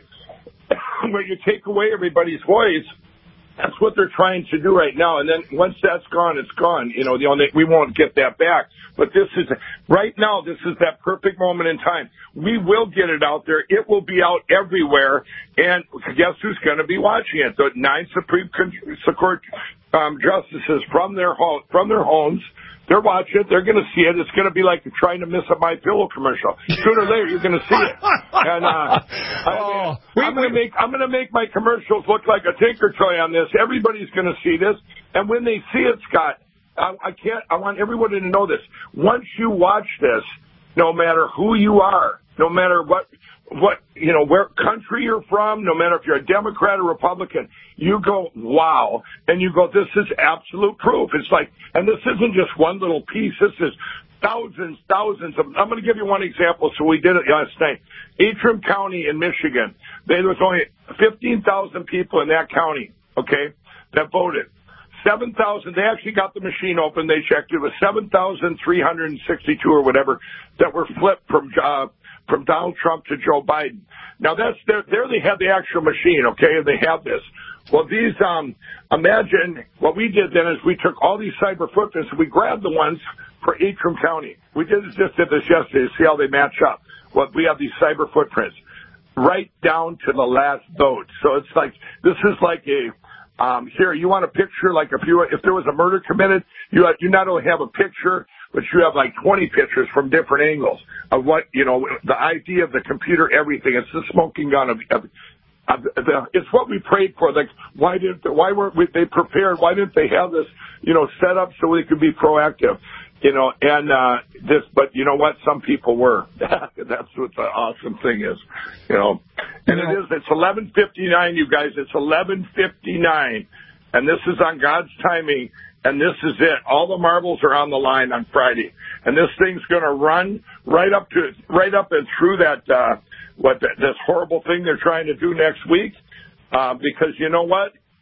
where you take away everybody's voice. That's what they're trying to do right now. And then once that's gone, it's gone. You know, the only, we won't get that back. But this is right now. This is that perfect moment in time. We will get it out there. It will be out everywhere. And guess who's going to be watching it? The nine Supreme Court um, justices from their home, from their homes. They're watching it. They're going to see it. It's going to be like trying to miss a My Pillow commercial. Sooner or later, you're going to see it. And uh, I mean, oh, I'm going to make I'm going to make my commercials look like a Tinker Toy on this. Everybody's going to see this, and when they see it, Scott, I, I can't. I want everybody to know this. Once you watch this, no matter who you are, no matter what. What, you know, where country you're from, no matter if you're a Democrat or Republican, you go, wow. And you go, this is absolute proof. It's like, and this isn't just one little piece. This is thousands, thousands of, I'm going to give you one example. So we did it last night. Antrim County in Michigan, there was only fifteen thousand people in that county, okay, that voted. seven thousand, they actually got the machine open. They checked it. It was seven thousand three hundred sixty-two or whatever that were flipped from, uh, from Donald Trump to Joe Biden. Now that's there. There they have the actual machine, okay, and they have this. Well, these, um, imagine what we did then is we took all these cyber footprints and we grabbed the ones for Antrim County. We did just did this yesterday to see how they match up. Well, we have these cyber footprints right down to the last vote. So it's like this is like a. Um, here, you want a picture, like if you, if there was a murder committed, you have, you not only have a picture, but you have like twenty pictures from different angles of what, you know, the idea of the computer, everything. It's the smoking gun of, of, of the, it's what we prayed for. Like, why didn't, why weren't we, they prepared? Why didn't they have this, you know, set up so they could be proactive? You know, and, uh, this, but you know what? Some people were. That's what the awesome thing is, you know. And it is, it's eleven fifty-nine, you guys. It's eleven fifty-nine. And this is on God's timing. And this is it. All the marbles are on the line on Friday. And this thing's going to run right up to, right up and through that, uh, what, this horrible thing they're trying to do next week. Uh, because you know what?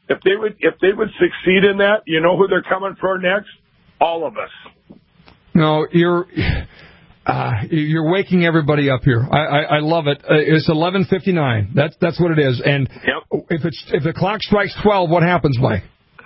if they would if they would succeed in that, you know who they're coming for next? All of us. No, you're uh, you're waking everybody up here. I, I, I love it. Uh, it's eleven fifty-nine. That's that's what it is. And yep. if it's if the clock strikes twelve, what happens, Mike?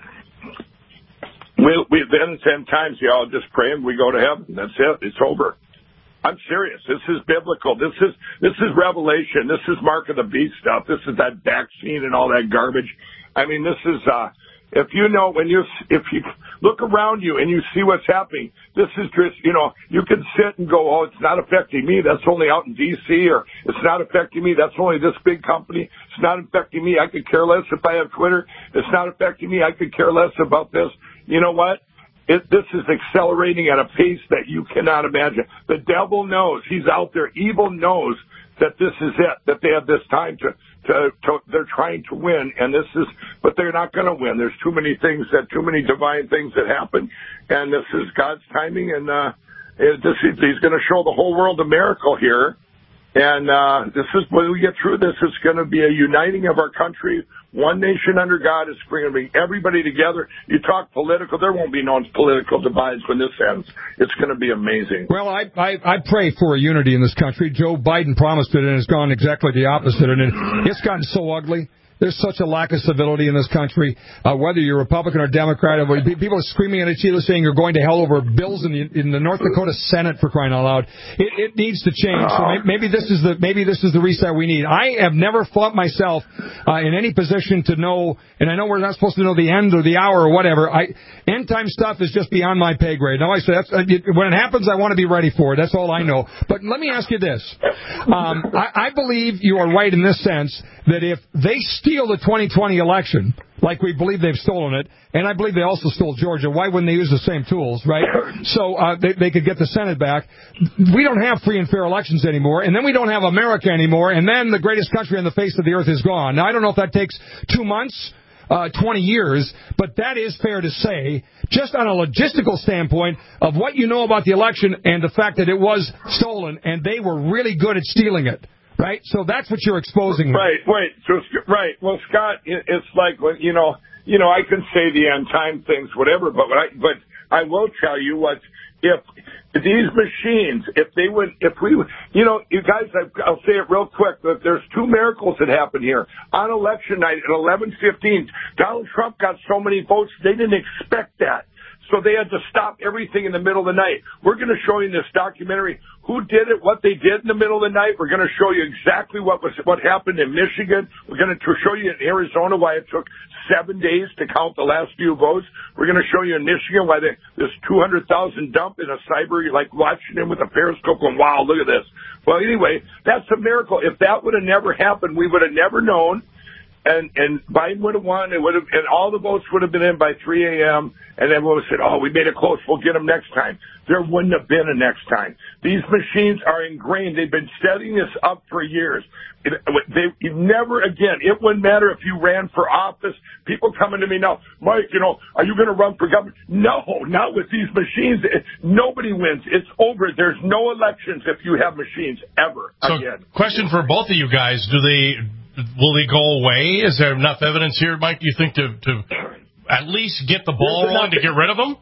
We we then ten times y'all just pray and we go to heaven. That's it. It's over. I'm serious. This is biblical. This is this is Revelation. This is Mark of the Beast stuff. This is that vaccine and all that garbage. I mean, this is uh, if you know when you if you look around you and you see what's happening. This is just you know you can sit and go, oh, it's not affecting me. That's only out in D C or it's not affecting me. That's only this big company. It's not affecting me. I could care less if I have Twitter. It's not affecting me. I could care less about this. You know what? It, this is accelerating at a pace that you cannot imagine. The devil knows. He's out there. Evil knows that this is it, that they have this time to, to, to they're trying to win, and this is, but they're not going to win. There's too many things that, too many divine things that happen, and this is God's timing, and, uh, it, this, he's going to show the whole world a miracle here. And, uh, this is, when we get through this, it's going to be a uniting of our country. One nation under God is going to bring everybody together. You talk political, there won't be no political divides when this ends. It's going to be amazing. Well, I, I, I pray for a unity in this country. Joe Biden promised it, and it's gone exactly the opposite. And it, it's gotten so ugly. There's such a lack of civility in this country. Uh, whether you're Republican or Democrat, people are screaming at each other saying you're going to hell over bills in the, in the North Dakota Senate, for crying out loud. It, it needs to change. So maybe this is the maybe this is the reset we need. I have never thought myself uh, in any position to know, and I know we're not supposed to know the end or the hour or whatever. I end time stuff is just beyond my pay grade. Now I say that's, uh, when it happens, I want to be ready for it. That's all I know. But let me ask you this: um, I, I believe you are right in this sense that if they steal the twenty twenty election, like we believe they've stolen it, and I believe they also stole Georgia, why wouldn't they use the same tools, right? So uh, they, they could get the Senate back. We don't have free and fair elections anymore, and then we don't have America anymore, and then the greatest country on the face of the earth is gone. Now, I don't know if that takes two months, uh, twenty years, but that is fair to say, just on a logistical standpoint of what you know about the election and the fact that it was stolen, and they were really good at stealing it. Right, so that's what you're exposing. Right, wait, so right. Well, Scott, it's like when you know, you know, I can say the end time things, whatever, but I, but I will tell you what if these machines, if they would, if we, you know, you guys, I'll say it real quick. That there's two miracles that happened here on election night at eleven fifteen. Donald Trump got so many votes, they didn't expect that. So they had to stop everything in the middle of the night. We're going to show you in this documentary who did it, what they did in the middle of the night. We're going to show you exactly what was what happened in Michigan. We're going to show you in Arizona why it took seven days to count the last few votes. We're going to show you in Michigan why they, this two hundred thousand dump in a cyber, you're like watching him with a periscope going, wow, look at this. Well, anyway, that's a miracle. If that would have never happened, we would have never known. And, and Biden would have won. It would have, and all the votes would have been in by three a.m. And everyone would have said, oh, we made it close. We'll get them next time. There wouldn't have been a next time. These machines are ingrained. They've been setting this up for years. It, they never again. It wouldn't matter if you ran for office. People coming to me now, Mike, you know, are you going to run for government? No, not with these machines. It, nobody wins. It's over. There's no elections if you have machines ever so, again. Question for both of you guys: Do they? Will they go away? Is there enough evidence here, Mike, do you think, to, to at least get the ball There's rolling enough, to get rid of them?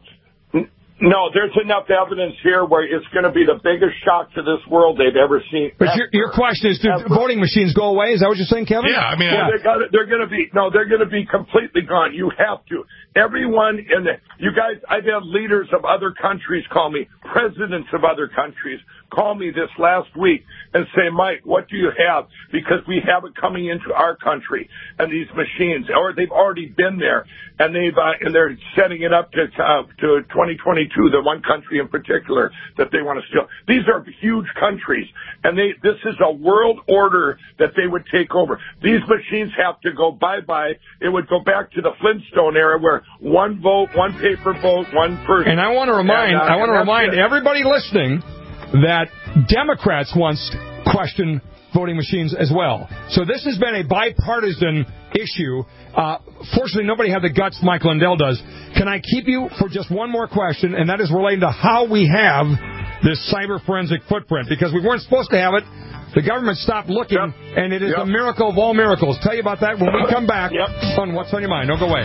No, there's enough evidence here where it's going to be the biggest shock to this world they've ever seen. But ever, your, your question is, do ever. voting machines go away? Is that what you're saying, Kevin? Yeah, I mean, well, yeah. They're, gonna, they're going to be no, they're going to be completely gone. You have to. Everyone in the, you guys, I've had leaders of other countries call me, presidents of other countries call me this last week and say, Mike, what do you have? Because we have it coming into our country and these machines, or they've already been there and they've uh, and they're setting it up to uh, to twenty twenty-two. The one country in particular that they want to steal. These are huge countries, and they this is a world order that they would take over. These machines have to go bye bye. It would go back to the Flintstone era where one vote, one paper vote, one person. And I want to remind, and, uh, I want to remind it. everybody listening that Democrats once questioned voting machines as well. So this has been a bipartisan issue. Uh, fortunately, nobody had the guts Mike Lindell does. Can I keep you for just one more question, and that is relating to how we have this cyber forensic footprint, because we weren't supposed to have it The government stopped looking, Yep. and it is Yep. a miracle of all miracles. Tell you about that when we come back Yep. on What's on Your Mind. Don't go away.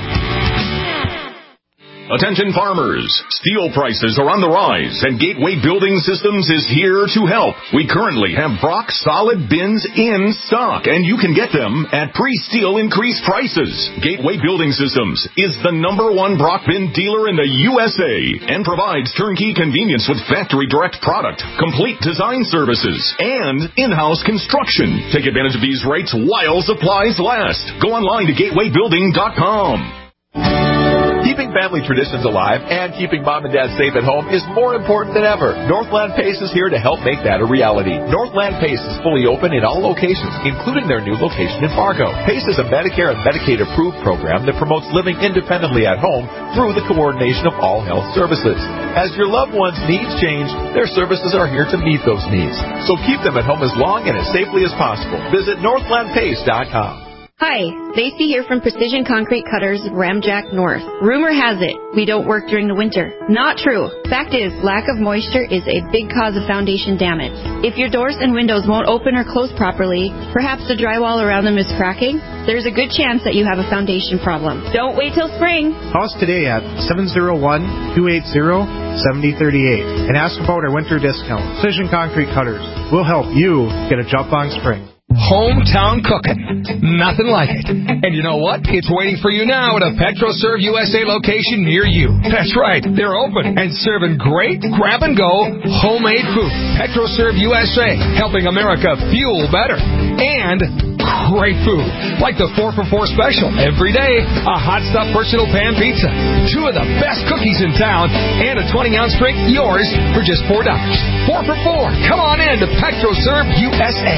Attention farmers, steel prices are on the rise and Gateway Building Systems is here to help. We currently have Brock solid bins in stock and you can get them at pre-steel increased prices. Gateway Building Systems is the number one Brock bin dealer in the U S A and provides turnkey convenience with factory direct product, complete design services, and in-house construction. Take advantage of these rates while supplies last. Go online to gateway building dot com. Keeping family traditions alive and keeping mom and dad safe at home is more important than ever. Northland Pace is here to help make that a reality. Northland Pace is fully open in all locations, including their new location in Fargo. Pace is a Medicare and Medicaid approved program that promotes living independently at home through the coordination of all health services. As your loved ones' needs change, their services are here to meet those needs. So keep them at home as long and as safely as possible. Visit northland pace dot com. Hi, Stacy here from Precision Concrete Cutters, Ramjack North. Rumor has it we don't work during the winter. Not true. Fact is, lack of moisture is a big cause of foundation damage. If your doors and windows won't open or close properly, perhaps the drywall around them is cracking, there's a good chance that you have a foundation problem. Don't wait till spring. Call us today at seven oh one, two eight zero, seven oh three eight and ask about our winter discount. Precision Concrete Cutters will help you get a jump on spring. Hometown cooking. Nothing like it. And you know what? It's waiting for you now at a PetroServe U S A location near you. That's right. They're open and serving great grab-and-go homemade food. PetroServe U S A, helping America fuel better. And great food, like the four for four special. Every day, a hot stuff personal pan pizza. Two of the best cookies in town, and a twenty-ounce drink, yours for just four dollars. Four for four. Come on in to PetroServe U S A.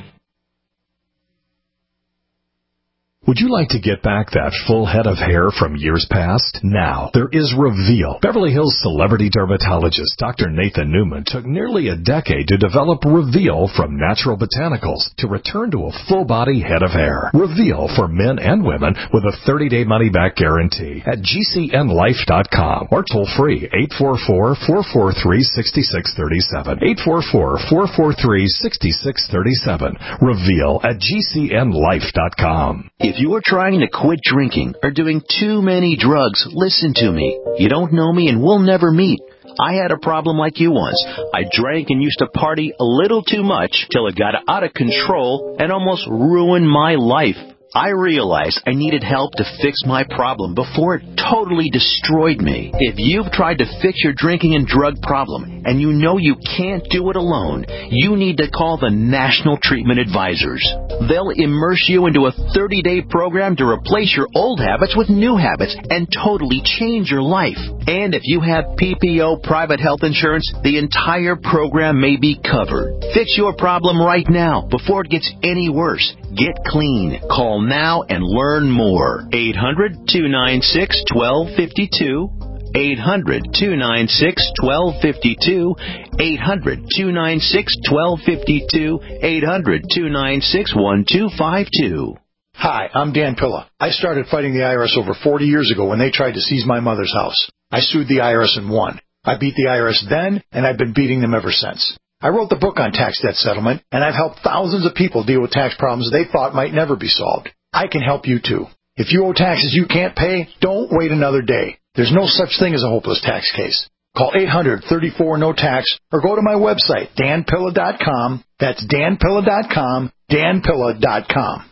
Would you like to get back that full head of hair from years past? Now, there is Reveal. Beverly Hills celebrity dermatologist Doctor Nathan Newman took nearly a decade to develop Reveal from natural botanicals to return to a full-body head of hair. Reveal for men and women with a thirty-day money-back guarantee at G C N life dot com or toll-free eight four four, four four three, six six three seven. eight four four, four four three, six six three seven. Reveal at G C N life dot com. If you are trying to quit drinking or doing too many drugs, listen to me. You don't know me and we'll never meet. I had a problem like you once. I drank and used to party a little too much till it got out of control and almost ruined my life. I realized I needed help to fix my problem before it totally destroyed me. If you've tried to fix your drinking and drug problem and you know you can't do it alone, you need to call the National Treatment Advisors. They'll immerse you into a thirty-day program to replace your old habits with new habits and totally change your life. And if you have P P O private health insurance, the entire program may be covered. Fix your problem right now before it gets any worse. Get clean. Call now and learn more. eight hundred, two nine six, one two five two. eight hundred, two nine six, one two five two. eight hundred, two nine six, one two five two. eight hundred, two nine six, one two five two. Hi, I'm Dan Pilla. I started fighting the I R S over forty years ago when they tried to seize my mother's house. I sued the I R S and won. I beat the I R S then, and I've been beating them ever since. I wrote the book on tax debt settlement, and I've helped thousands of people deal with tax problems they thought might never be solved. I can help you, too. If you owe taxes you can't pay, don't wait another day. There's no such thing as a hopeless tax case. Call eight hundred, thirty-four, no tax or go to my website, dan pilla dot com. That's dan pilla dot com, dan pilla dot com.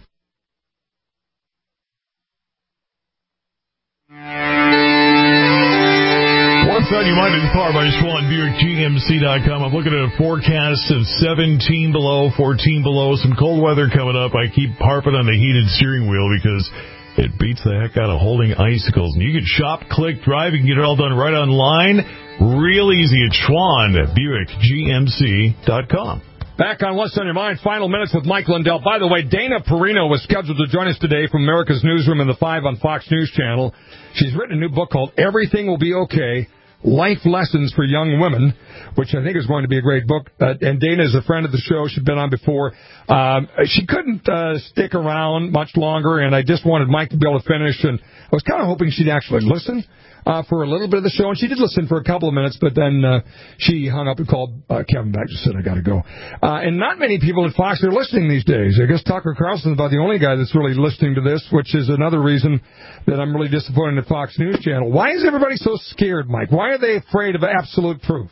What's on your mind is powered by Schwallen Buick G M C dot com. I'm looking at a forecast of seventeen below, fourteen below, some cold weather coming up. I keep harping on the heated steering wheel because it beats the heck out of holding icicles. And you can shop, click, drive. You can get it all done right online. Real easy at Schwallen Buick G M C dot com. Back on What's on Your Mind, final minutes with Mike Lindell. By the way, Dana Perino was scheduled to join us today from America's Newsroom in the five on Fox News Channel. She's written a new book called Everything Will Be Okay, Life Lessons for Young Women, which I think is going to be a great book. Uh, and Dana is a friend of the show. She's been on before. Um, she couldn't uh, stick around much longer, and I just wanted Mike to be able to finish. And I was kind of hoping she'd actually listen uh, for a little bit of the show. And she did listen for a couple of minutes, but then uh, she hung up and called uh, Kevin back and said, I got to go. Uh, and not many people at Fox are listening these days. I guess Tucker Carlson's about the only guy that's really listening to this, which is another reason that I'm really disappointed in the Fox News Channel. Why is everybody so scared, Mike? Why are they afraid of absolute proof?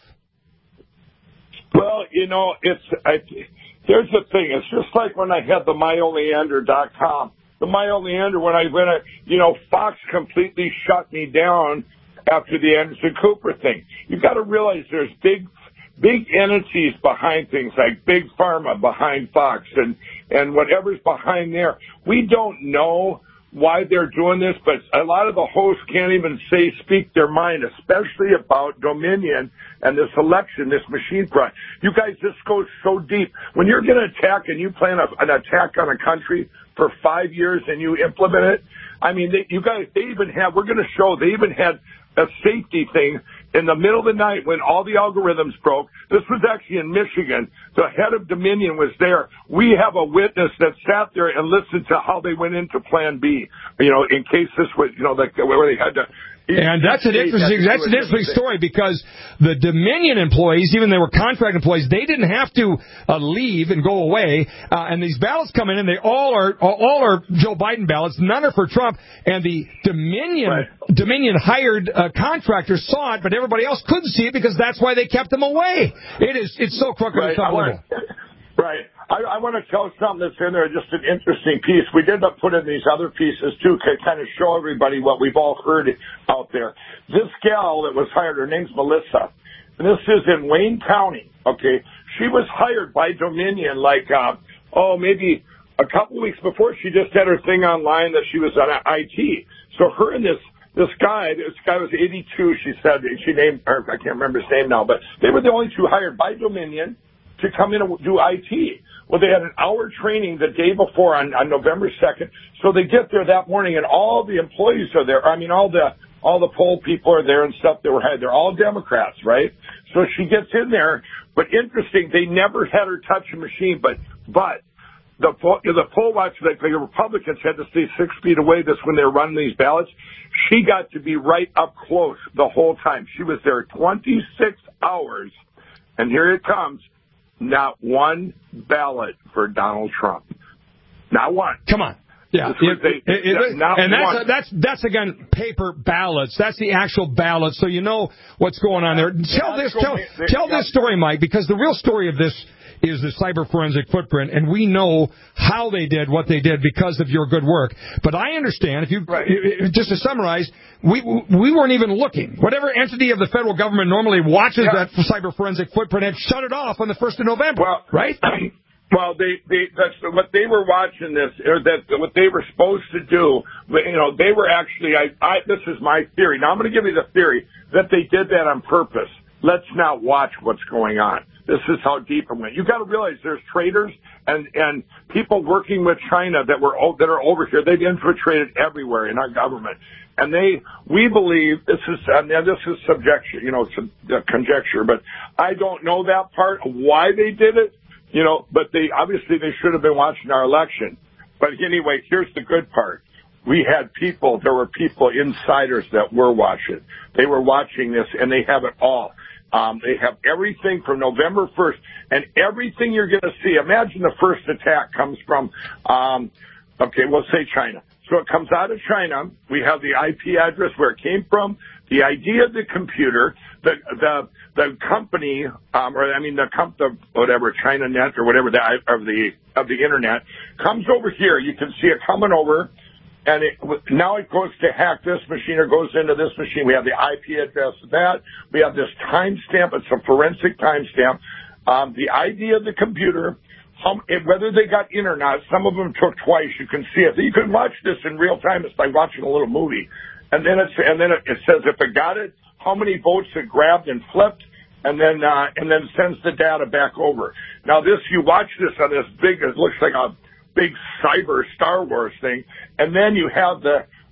Well, you know, it's I, here's the thing. It's just like when I had the my oleander dot com. The MyOleander, when I went, you know, Fox completely shut me down after the Anderson Cooper thing. You've got to realize there's big, big entities behind things, like Big Pharma behind Fox and, and whatever's behind there. We don't know why they're doing this, but a lot of the hosts can't even say, speak their mind, especially about Dominion and this election, this machine fraud. You guys, this goes so deep. When you're going to attack and you plan a, an attack on a country for five years and you implement it, I mean, they, you guys, they even have, we're going to show, they even had a safety thing in the middle of the night when all the algorithms broke. This was actually in Michigan. The head of Dominion was there. We have a witness that sat there and listened to how they went into Plan B, you know, in case this was, you know, like where they had to. And that's an interesting, that's an interesting story because the Dominion employees, even they were contract employees, they didn't have to uh, leave and go away. Uh, and these ballots come in, and they all are all are Joe Biden ballots. None are for Trump. And the Dominion right. Dominion hired uh, contractors saw it, but everybody else couldn't see it because that's why they kept them away. It is it's so crooked. Right. It's unbelievable. Right. I, I want to tell something that's in there, just an interesting piece. We did put in these other pieces, too, to kind of show everybody what we've all heard out there. This gal that was hired, her name's Melissa, and this is in Wayne County, okay? She was hired by Dominion like, uh, oh, maybe a couple of weeks before. She just had her thing online that she was on I T. So her and this This guy, this guy was eighty-two, she said. She named, or I can't remember his name now, but they were the only two hired by Dominion to come in and do I T. Well, they had an hour training the day before on, on November second. So they get there that morning, and all the employees are there. I mean, all the all the poll people are there and stuff that were hired. They're all Democrats, right? So she gets in there. But interesting, they never had her touch a machine. But but the poll, the poll watcher, like the Republicans had to stay six feet away. This when they were running these ballots. She got to be right up close the whole time. She was there twenty-six hours, and here it comes. Not one ballot for Donald Trump. Not one. Come on. Yeah. It, it, it, it, not and that's, one. that's, that's, again, paper ballots. That's the actual ballots, so you know what's going on there. Tell this, tell, tell this story, Mike, because the real story of this is the cyber forensic footprint, and we know how they did what they did because of your good work. But I understand, if you right. just to summarize, we we weren't even looking. Whatever entity of the federal government normally watches yeah. that cyber forensic footprint had shut it off on the first of November, well, right? Well, they, they that's what they were watching this, or that what they were supposed to do. You know, they were actually. I, I this is my theory. Now I'm going to give you the theory that they did that on purpose. Let's not watch what's going on. This is how deep it went. You've got to realize there's traders and, and people working with China that were that are over here. They've infiltrated everywhere in our government, and they we believe this is and this is subjecture, you know, it's a, conjecture, but I don't know that part of why they did it, you know. But they obviously they should have been watching our election. But anyway, here's the good part. We had people. There were people, insiders that were watching. They were watching this, and they have it all. Um, they have everything from November first, and everything you're going to see. Imagine the first attack comes from, um, okay, we'll say China. So it comes out of China. We have the I P address where it came from, the I D of the computer, the the the company, um, or I mean the comp, the whatever China Net or whatever the of the of the internet comes over here. You can see it coming over. And it, now it goes to hack this machine or goes into this machine. We have the I P address of that. We have this timestamp. It's a forensic timestamp. Um, the I D of the computer, um, whether they got in or not, some of them took twice. You can see it. You can watch this in real time. It's like watching a little movie. And then it's, and then it, it says if it got it, how many votes it grabbed and flipped, and then, uh, and then sends the data back over. Now this, you watch this on this big, it looks like a big cyber Star Wars thing, and then you have the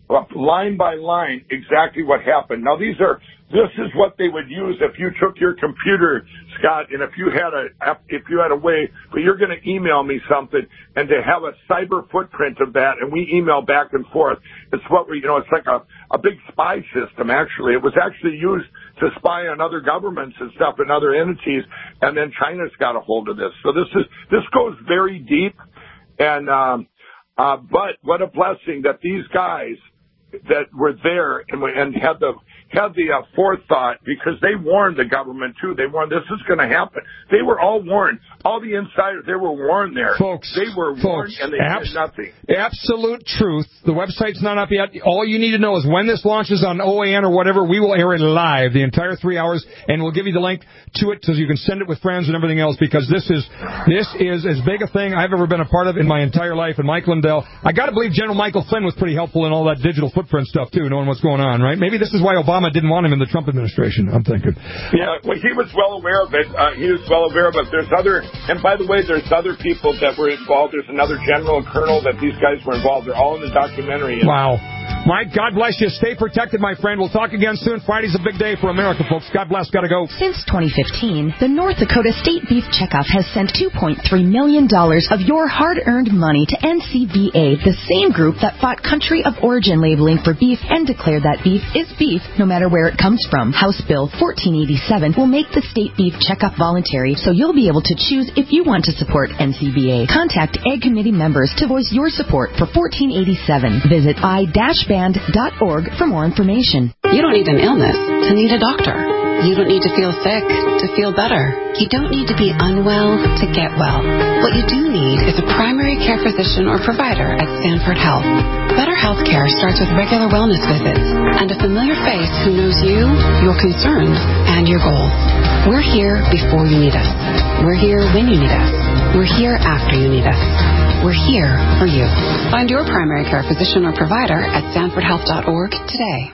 line by line exactly what happened. Now, these are this is what they would use if you took your computer, Scott, and if you had a if you had a way, but you're going to email me something, and to have a cyber footprint of that, and we email back and forth. It's what we, you know, it's like a a big spy system. Actually, it was actually used to spy on other governments and stuff and other entities, and then China's got a hold of this. So this is this goes very deep, and um, uh, but what a blessing that these guys that were there and, and had the had the uh, forethought, because they warned the government too. They warned this is going to happen. They were all warned. All the insiders, they were warned there. Folks, they were warned folks, and they abs- did nothing. Absolute truth. The website's not up yet. All you need to know is when this launches on O A N or whatever, we will air it live the entire three hours, and we'll give you the link to it so you can send it with friends and everything else, because this is this is as big a thing I've ever been a part of in my entire life. And Mike Lindell, I got to believe General Michael Flynn was pretty helpful in all that digital footprint stuff too, knowing what's going on, right? Maybe this is why Obama didn't want him in the Trump administration, I'm thinking. Yeah, well, he was well aware of it. Uh, he was well aware of it. There's other, and by the way, there's other people that were involved. There's another general and colonel that these guys were involved. They're all in the documentary. Wow. Mike, God bless you. Stay protected, my friend. We'll talk again soon. Friday's a big day for America, folks. God bless. Gotta go. Since twenty fifteen, the North Dakota State Beef Checkoff has sent two point three million dollars of your hard-earned money to N C B A, the same group that fought country of origin labeling for beef and declared that beef is beef no matter where it comes from. House Bill fourteen eighty-seven will make the State Beef Checkoff voluntary, so you'll be able to choose if you want to support N C B A. Contact Ag Committee members to voice your support for fourteen eighty-seven. Visit i dash band dot org for more information. You don't need an illness to need a doctor. You don't need to feel sick to feel better. You don't need to be unwell to get well. What you do need is a primary care physician or provider at Stanford Health. Better health care starts with regular wellness visits and a familiar face who knows you, your concerns, and your goals. We're here before you need us. We're here when you need us. We're here after you need us. We're here for you. Find your primary care physician or provider at stanford health dot org today.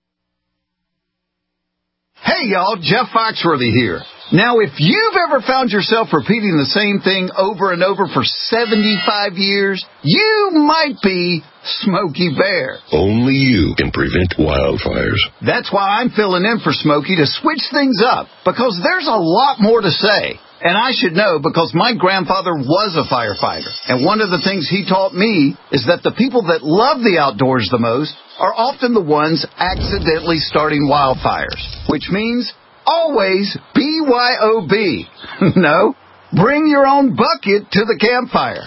Hey, y'all, Jeff Foxworthy here. Now, if you've ever found yourself repeating the same thing over and over for seventy-five years, you might be Smokey Bear. Only you can prevent wildfires. That's why I'm filling in for Smokey to switch things up, because there's a lot more to say. And I should know because my grandfather was a firefighter. And one of the things he taught me is that the people that love the outdoors the most are often the ones accidentally starting wildfires. Which means always B Y O B. No, bring your own bucket to the campfire.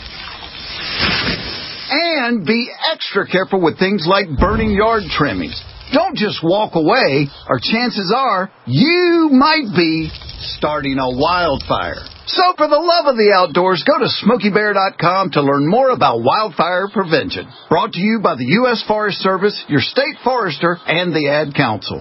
And be extra careful with things like burning yard trimmings. Don't just walk away, or chances are you might be starting a wildfire. So for the love of the outdoors, go to smokey bear dot com to learn more about wildfire prevention. Brought to you by the U S Forest Service, your state forester, and the Ad Council.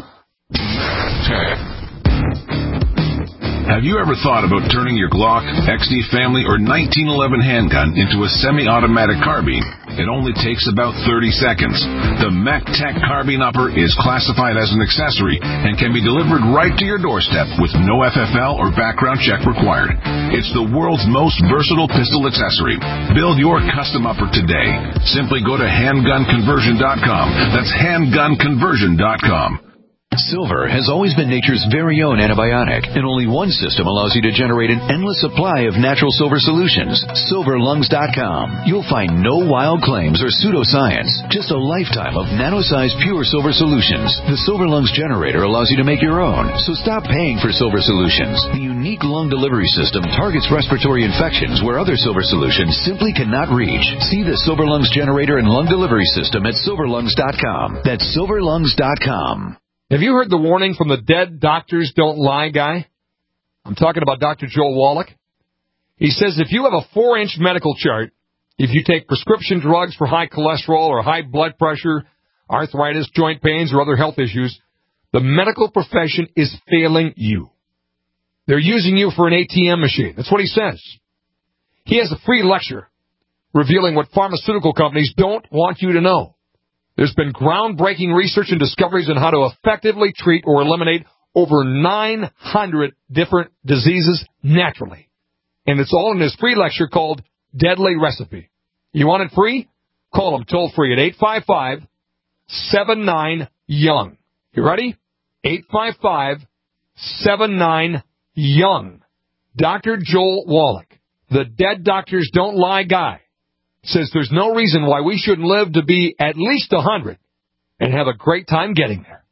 Have you ever thought about turning your Glock, X D Family, or nineteen eleven handgun into a semi-automatic carbine? It only takes about thirty seconds. The MacTech Carbine Upper is classified as an accessory and can be delivered right to your doorstep with no F F L or background check required. It's the world's most versatile pistol accessory. Build your custom upper today. Simply go to handgun conversion dot com. That's handgun conversion dot com. Silver has always been nature's very own antibiotic, and only one system allows you to generate an endless supply of natural silver solutions. silver lungs dot com. You'll find no wild claims or pseudoscience, just a lifetime of nano-sized pure silver solutions. The Silver Lungs generator allows you to make your own, so stop paying for silver solutions. The unique lung delivery system targets respiratory infections where other silver solutions simply cannot reach. See the Silver Lungs generator and lung delivery system at silver lungs dot com. That's silver lungs dot com. Have you heard the warning from the dead doctors don't lie guy? I'm talking about Doctor Joel Wallach. He says if you have a four-inch medical chart, if you take prescription drugs for high cholesterol or high blood pressure, arthritis, joint pains, or other health issues, the medical profession is failing you. They're using you for an A T M machine. That's what he says. He has a free lecture revealing what pharmaceutical companies don't want you to know. There's been groundbreaking research and discoveries on how to effectively treat or eliminate over nine hundred different diseases naturally. And it's all in this free lecture called Deadly Recipe. You want it free? Call them toll free at eight five five, seven nine, young. You ready? eight five five, seven nine, young. Doctor Joel Wallach, the Dead Doctors Don't Lie guy, says there's no reason why we shouldn't live to be at least one hundred and have a great time getting there.